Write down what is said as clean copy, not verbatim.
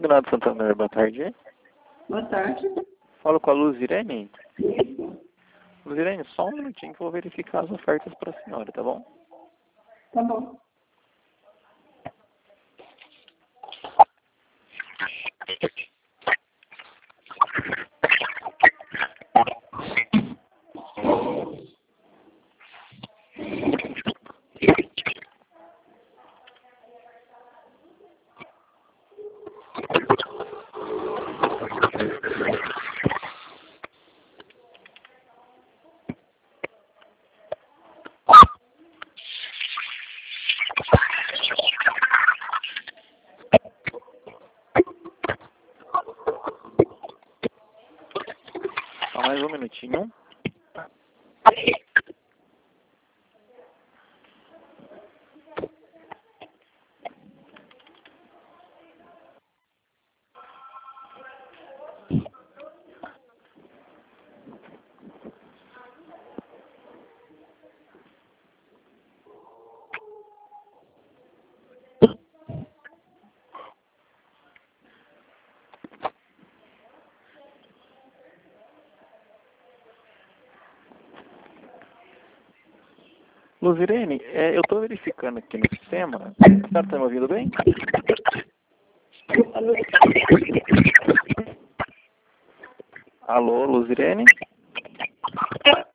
Combinado Santander, boa tarde. Boa tarde. Falo com a Luzirene. Isso. Luzirene, só um minutinho que eu vou verificar as ofertas para a senhora, tá bom? Tá bom. Só mais um minutinho. Luzirene, eu estou verificando aqui no sistema. A senhora está me ouvindo bem? Alô, Luzirene?